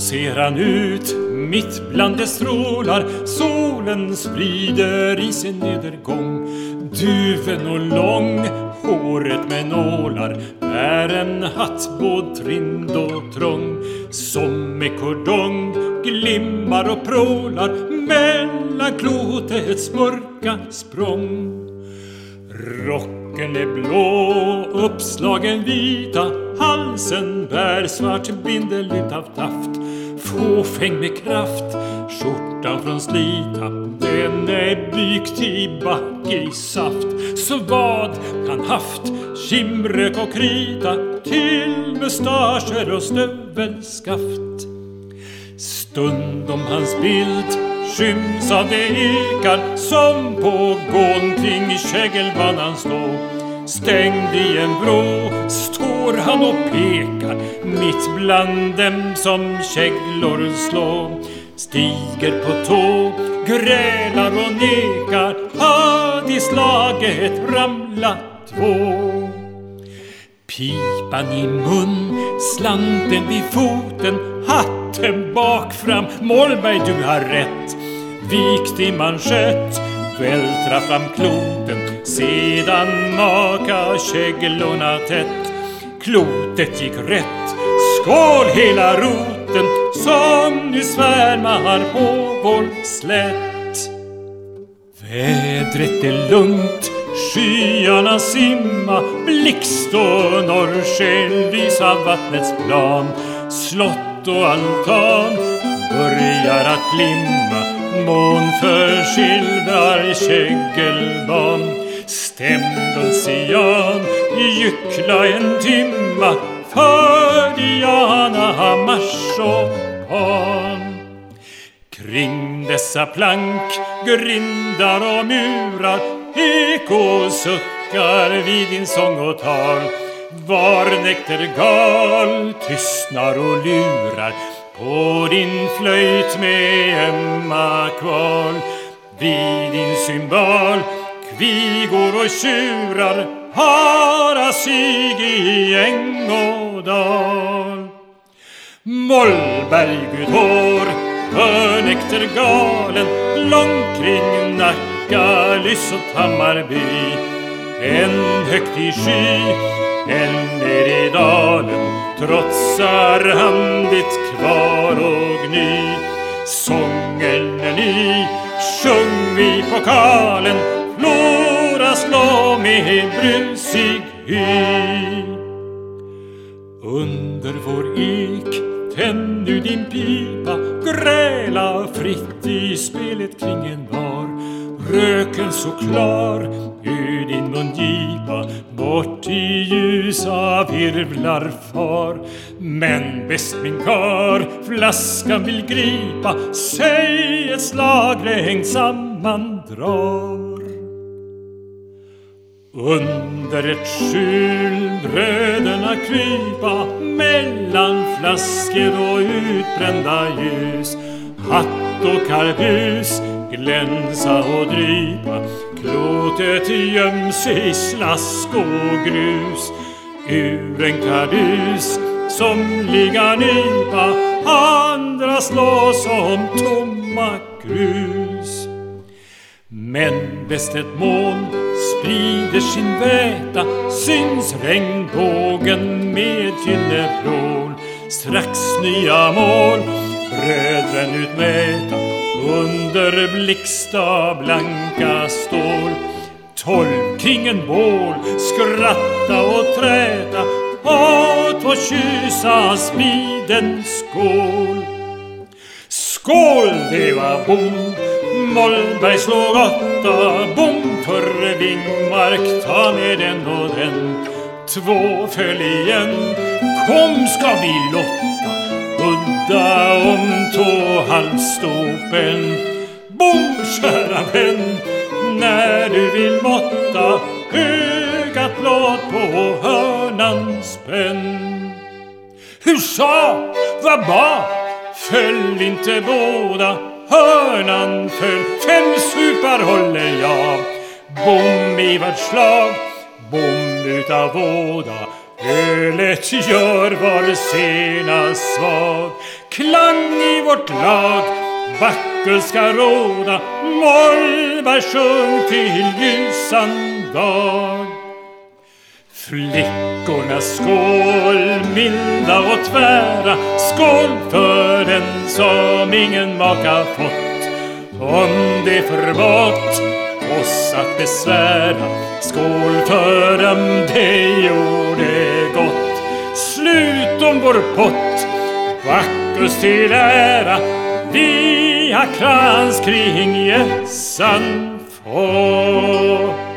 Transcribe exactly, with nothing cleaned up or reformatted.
ser han ut mitt bland de strålar solen sprider i sin nedergång. Duven och lång, håret med nålar, är en hatt både trind och trång. Som med kordong glimmar och prålar mellan klotets mörka språng. Rocken är blå, uppslagen vita, halsen bär svart bindel utav taft. Fåfäng med kraft, skjortan från slita, den är byggt i backig saft. Så vad han haft, kimrök och krita, till mustascher och stövelskaft. Stundom hans bild skyms av de ekar som på gång kring kägelbanan står. Stängd i en vrå står han och pekar mitt bland dem som käglor slår. Stiger på tå, grälar och nekar, hade i slaget ramlat två. Pipan i mun, slanten vid foten, hatten bak fram, Mollberg du har rätt. Vikt i manschett, vältra fram kloten, sedan maka käglorna tätt. Klotet gick rätt, skål hela roten, som nu svärmar på vår slätt. Vädret är lugnt, skyarna simma, blixt och norrsken visar vattnets plan. Slott och altan börjar att glimma, mån försilvrar kägelban. Stämd ocean, gyckla en timma, för Diana, Mars och Pan. Kring dessa plank, grindar och murar, eko suckar vid din sång och tal. Var näktergal tystnar och lurar på din flöjt med ömma kval. Vid din cymbal kvigor och tjurar hara sig i äng och dal. Mollberg Gud hår, för näktergalen, lång kring Nacka, Lyss och Hammarby. En högt i sky, en ner i dalen, trotsar han ditt kvar och gny. Sången är ny, sjung vi pokalen, Flora slå med brusig hy. Under vår ek, tänd nu din pipa, gräla fritt i spelet kring en bar. Röken så klar ur din mungipa, bort i ljusa virvlar far. Men bäst min kar, flaskan vill gripa, säg ett slag längt samman drar. Under ett skjul bröderna krypa, mellan flaskor och utbrända ljus. Hatt och karbus glänsa och drypa, klotet göms i slask och grus. Ur en kardus som ligga nypa, andra slå som tomma krus. Men bäst ett moln sprider sin väta, syns regnbågen med gynneprål. Strax nya mål, brödren utmäta, under blixta blanka stål. Tolv kring en bål, skratta och träta, och två kyssas vid en skål. Skål, det var bom, Mollberg slår åtta, bom för Vingmark, ta med den och den. Två föll igen, kom ska vi lotta, udda om tå halvstopen. Bom, kära vän, när du vill måtta, ögat låt på hörnan spänn. Hur sa, vad ba, föll inte båda, hörnan föll, fem supar håller jag. Bom i vart slag, bom utav båda, ölet gör var sena svag. klang i vårt lag. Bacchus ska råda, Mollberg sjung till ljusan dag. Flickorna skål, milda och tvära, skål för den som ingen maka fått. Om det förmått oss att besvära, skål för dem det gjorde gott. Slut om vår pott, Bacchus till ära, vi har krans kring Gässan få.